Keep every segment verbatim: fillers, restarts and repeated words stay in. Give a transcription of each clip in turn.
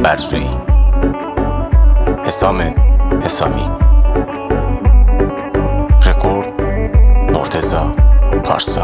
برزویی. حسام حسامی. رکورد مرتضی پارسا.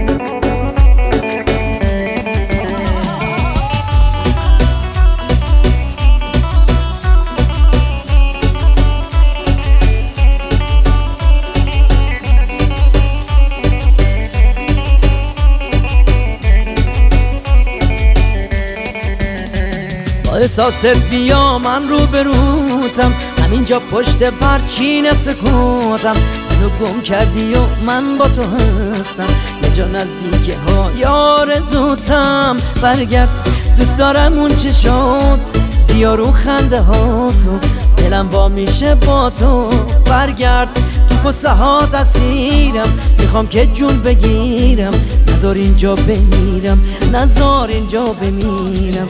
احساس بیا من رو بروتم، همینجا پشت پرچین سکوتم. منو گم کردی و من با تو هستم، یه جا نزدیک های آرزوتم. برگرد دوست دارم اون چه شد، بیا رو خنده ها تو، دلم وا میشه با تو. برگرد تو قصه ها اسیرم، میخوام که جون بگیرم. نزار اینجا بمیرم، نزار اینجا بمیرم.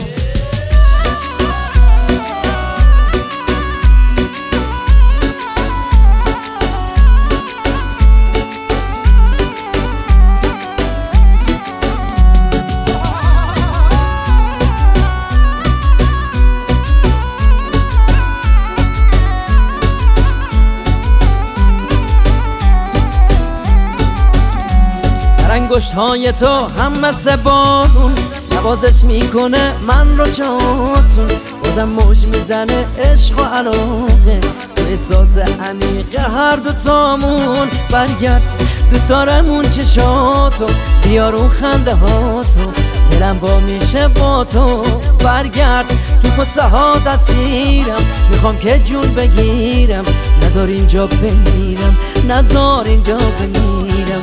انگشت های تو هم مثل بارون نوازش میکنه من رو چاسون. بازم موج میزنه عشق و علاقه، تو احساس عمیق هر دو تامون. برگرد دوست دارم اون چشاتو، بیار اون خنده هاتو، دلم با میشه با تو. برگرد تو قصه ها اسیرم، میخوام که جون بگیرم. نزار اینجا بمیرم، نزار اینجا بمیرم.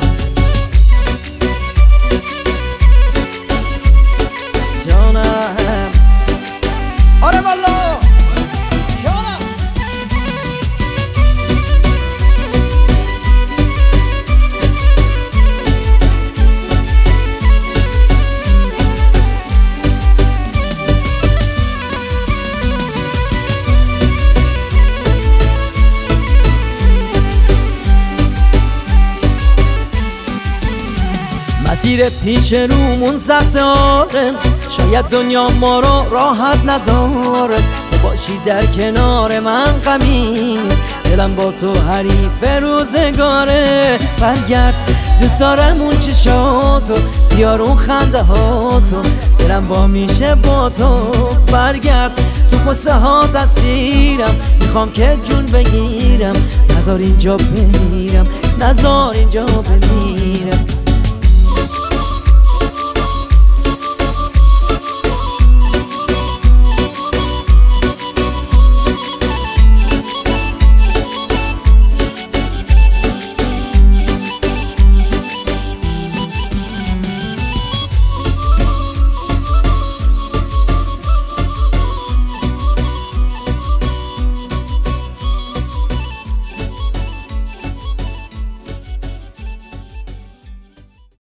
آره والا جانم. مسیر پیش رومون سخت آره، شاید دنیا ما رو راحت نذاره. تو باشی در کنار من غمی نیست، دلم با تو حریف روزگاره. برگرد دوست دارم اون چشاتو، بیار اون خنده هاتو، دلم با میشه با تو. برگرد تو قصه ها اسیرم، میخوام که جون بگیرم. نزار اینجا بمیرم، نزار اینجا بمیرم.